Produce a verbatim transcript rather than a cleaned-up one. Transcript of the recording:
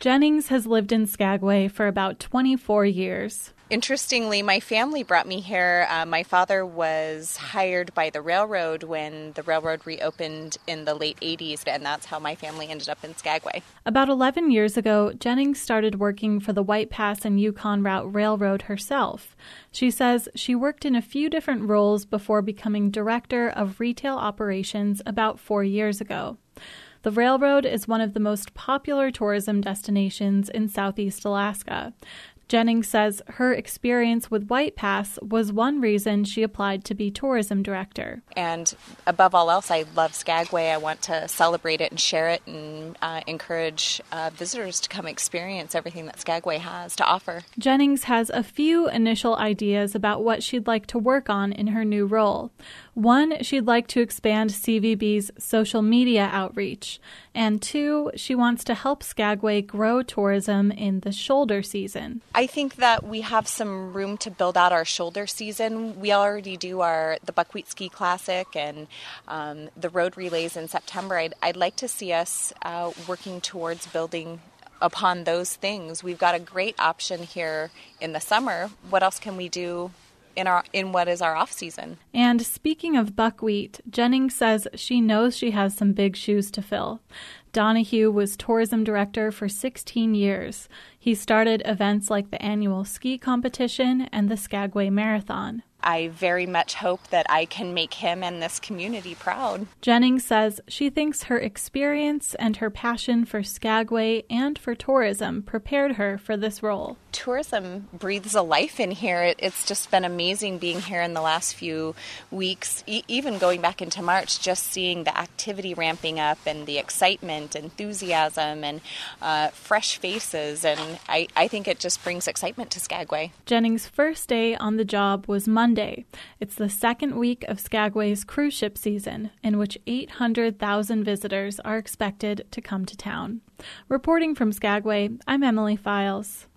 Jennings has lived in Skagway for about twenty-four years. Interestingly, my family brought me here. Uh, my father was hired by the railroad when the railroad reopened in the late eighties, and that's how my family ended up in Skagway. About eleven years ago, Jennings started working for the White Pass and Yukon Route Railroad herself. She says she worked in a few different roles before becoming director of retail operations about four years ago. The railroad is one of the most popular tourism destinations in Southeast Alaska. Jennings says her experience with White Pass was one reason she applied to be tourism director. And above all else, I love Skagway. I want to celebrate it and share it and uh, encourage uh, visitors to come experience everything that Skagway has to offer. Jennings has a few initial ideas about what she'd like to work on in her new role. One, she'd like to expand C V B's social media outreach. And two, she wants to help Skagway grow tourism in the shoulder season. I think that we have some room to build out our shoulder season. We already do our the Buckwheat Ski Classic and um, the road relays in September. I'd, I'd like to see us uh, working towards building upon those things. We've got a great option here in the summer. What else can we do in our in what is our off season? And speaking of buckwheat, Jennings says she knows she has some big shoes to fill. Donahue was tourism director for sixteen years. He started events like the annual ski competition and the Skagway Marathon. I very much hope that I can make him and this community proud. Jennings says she thinks her experience and her passion for Skagway and for tourism prepared her for this role. Tourism breathes a life in here. It, it's just been amazing being here in the last few weeks, e- even going back into March, just seeing the activity ramping up and the excitement, enthusiasm, and uh, fresh faces. And I, I think it just brings excitement to Skagway. Jennings' first day on the job was Monday. It's the second week of Skagway's cruise ship season, in which eight hundred thousand visitors are expected to come to town. Reporting from Skagway, I'm Emily Files.